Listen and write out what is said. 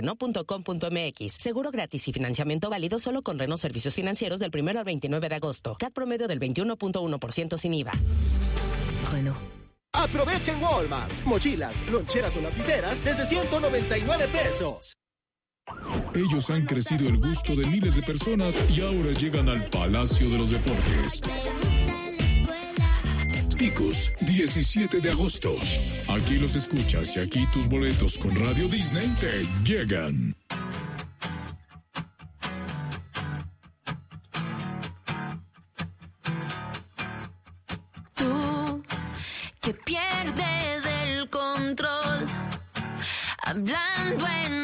No.com.mx. Seguro gratis y financiamiento válido solo con Renault Servicios Financieros del 1 al 29 de agosto. CAT promedio del 21.1% sin IVA. Renault. Aprovecha en Walmart. Mochilas, loncheras o lapiceras desde 199 pesos. Ellos han crecido el gusto de miles de personas y ahora llegan al Palacio de los Deportes. Ticos, 17 de agosto. Aquí los escuchas y aquí tus boletos con Radio Disney te llegan. Tú que pierdes el control, hablando en